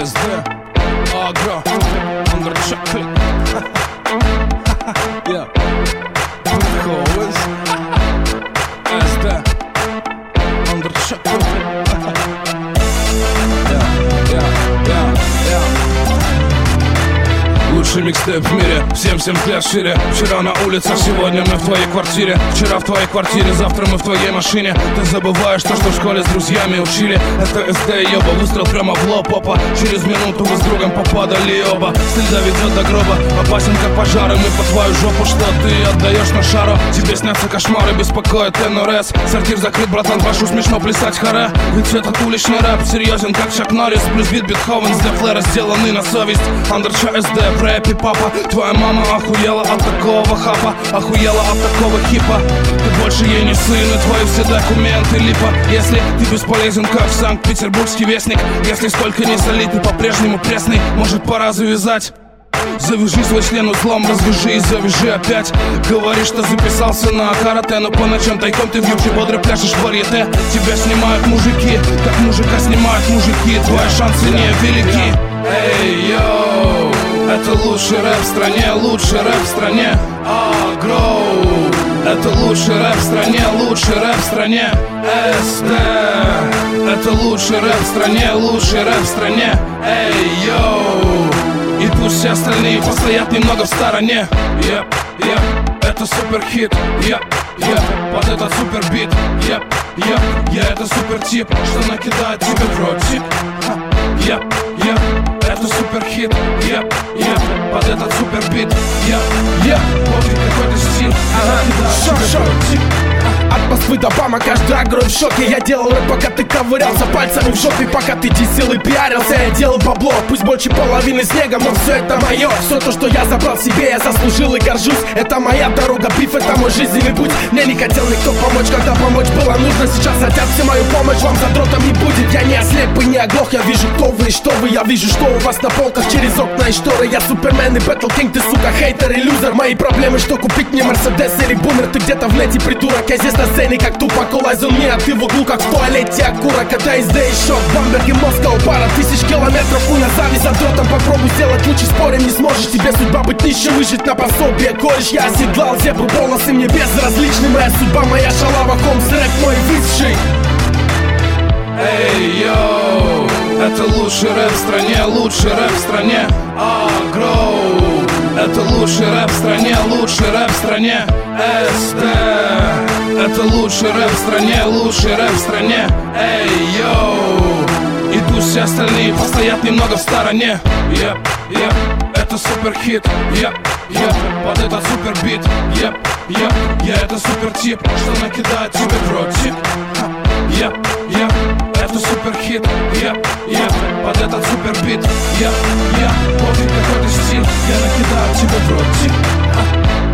SD, Agro, Undercheck. Yeah. Ковens, SD, Undercheck. Лучший микстейп в мире, всем взгляд шире. Вчера на улицах, сегодня мы в твоей квартире. Вчера в твоей квартире, завтра мы в твоей машине. Ты забываешь то, что в школе с друзьями учили. Это СД, ёба, выстрел прямо в лоб, опа. Через минуту вы с другом попадали, оба. Стиль доведет до гроба, опасен как пожары. Мы по твою жопу, что ты отдаешь на шару. Тебе снятся кошмары, беспокоит НРС. Сортир закрыт, братан, прошу смешно плясать харе. Ведь этот уличный рэп серьезен, как Чак Норрис. Плюс бит Бетховен, для флэра сделаны на совесть. Андерча СД, рэпи, папа. Твоя мама охуела от такого хапа, охуела от такого хипа. Ты больше ей не сын, и твои все документы липа. Если ты бесполезен, как Санкт-Петербургский вестник. Если сколько не солить, ты по-прежнему пресный. Может, пора завязать? Завяжи свой член узлом, развяжи и завяжи опять. Говоришь, что записался на карате, но по ночам тайком ты в юбке бодро пляшешь в варьете. Тебя снимают мужики, как мужика снимают мужики. Твои шансы невелики. Эй, йоу, это лучший рэп в стране, лучший рэп в стране. Агро, это лучший рэп в стране, лучший рэп в стране. СД, это лучший рэп в стране, лучший рэп в стране. Эй, йоу, и пусть все остальные постоят немного в стороне. Это супер хит, под этот супер бит. Я это супер тип, что накидает тебе в ротик. Это супер хит, под этот супер бит. Пофиг какой-то стиль, накидает тебе в ротик. От Москвы до Бама каждый агро в шоке. Я делал рэп, пока ты ковырялся пальцами в жопе. Пока ты десил и пиарился, я делал бабло. Пусть больше половины снега, но все это мое. Все то, что я забрал себе, я заслужил и горжусь. Это моя дорога, биф, это мой жизненный путь. Мне не хотел никто помочь, когда помочь было нужно. Сейчас хотят все мою помощь, вам задротом не будет. Я не ослеп и не оглох, я вижу, кто вы и что вы. Я вижу, что у вас на полках через окна и шторы. Я супермен и бэтл кинг, ты сука хейтер и лузер. Мои проблемы, что купить мне Мерседес или бумер. Ты где-то в нете придурок, я здесь на сцене как тупо коллайзен мне. А ты в углу как в туалете окурок. Это СД и шок, Бамберг и Москва. Пара тысяч километров, хуй на зависть задротом. Попробуй сделать лучше, спорим не сможешь. Тебе судьба быть нищим, выжить на пособие. Кореш, я оседлал зебру, волосы мне безразличны. Моя судьба, моя шалава, Холмс, рэп мой высший. Эй, йоу, это лучший рэп в стране, лучший рэп в стране. Агро, это лучший рэп в стране, лучший рэп в стране. СД, это лучший рэп в стране, лучший рэп в стране. Эй, йоу, и пусть все остальные постоят немного в стороне. Это супер хит, под этот супер бит. Я это супер тип, что накидает тебе в ротик. Это супер хит, под этот супер бит. Пофиг какой ты стиль, я накидаю тебе в ротик.